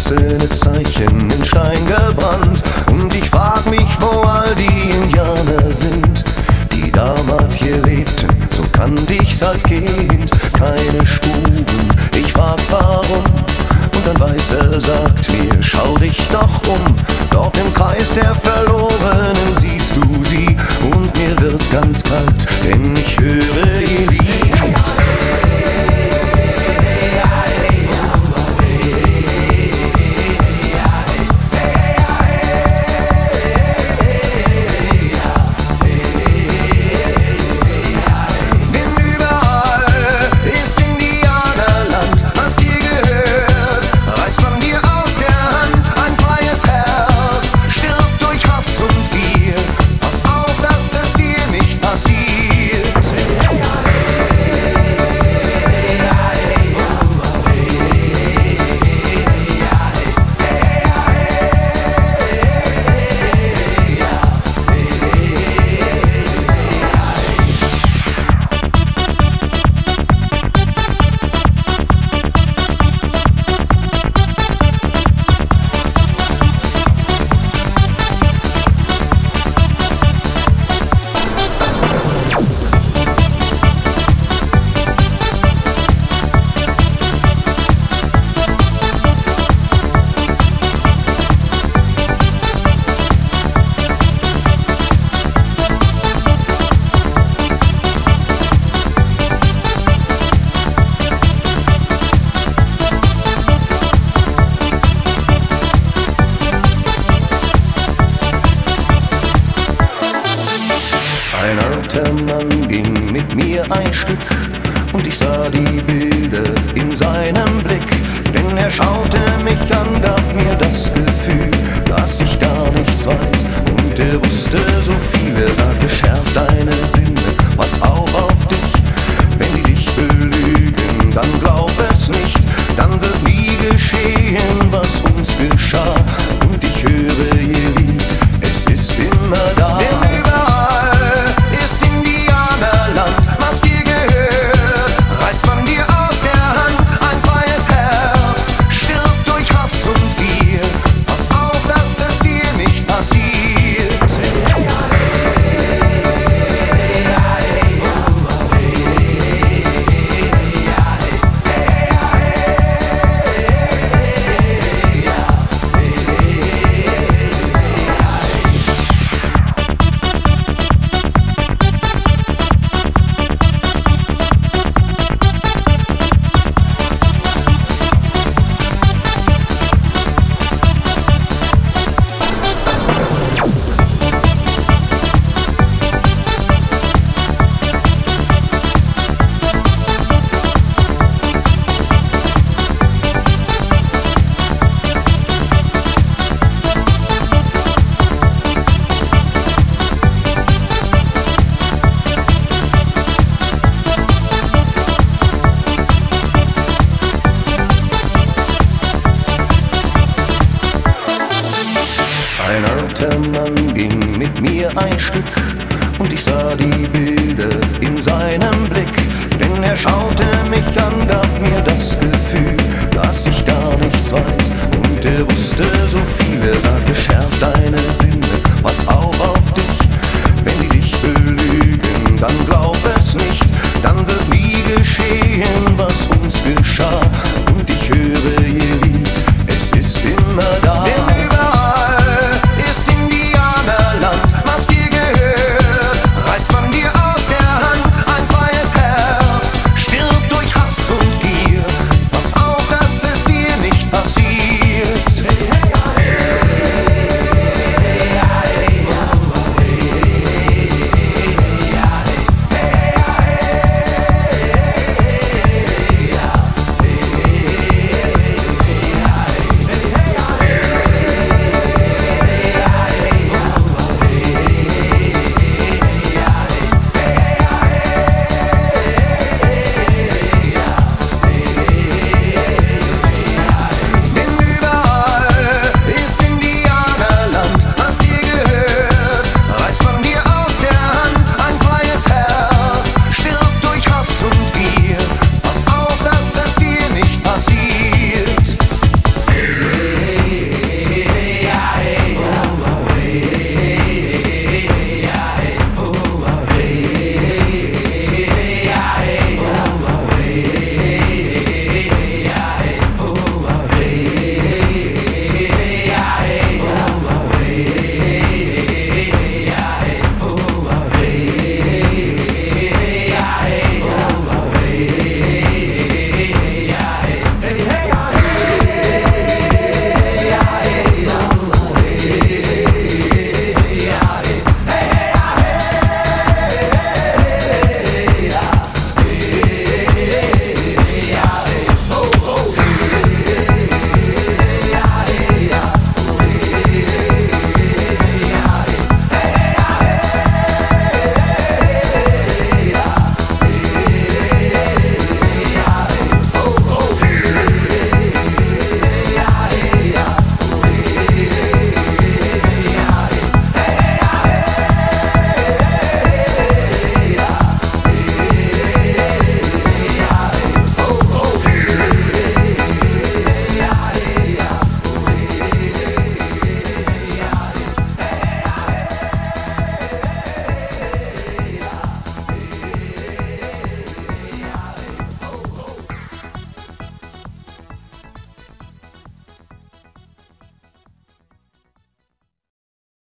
einzelne Zeichen in Stein gebrannt. Und ich frag mich, wo all die Indianer sind, die damals hier lebten. So kannte ich's als Kind, keine Spuren. Ich frag warum, und ein Weißer sagt mir, schau dich doch um. Dort im Kreis der Verlorenen siehst du sie, und mir wird ganz kalt, denn ich höre ihr Lied. Ein alter Mann ging mit mir ein Stück, und ich sah die Bilder in seinem Blick. Denn er schaute mich an, gab mir das Gefühl, dass ich gar nichts weiß. Und er wusste so viel, er sagte, schärf deine Sinne, pass auf dich. Wenn sie dich belügen, dann glaub es nicht, dann wird nie geschehen, was uns geschah. Und ich höre ihr Lied, es ist immer da. Ein alter Mann ging mit mir ein Stück, und ich sah die Bilder in seinem Blick. Denn er schaute mich an, gab mir das Gefühl, dass ich gar nichts weiß. Und er wusste so viel, er sagte, schärf deine Sinne,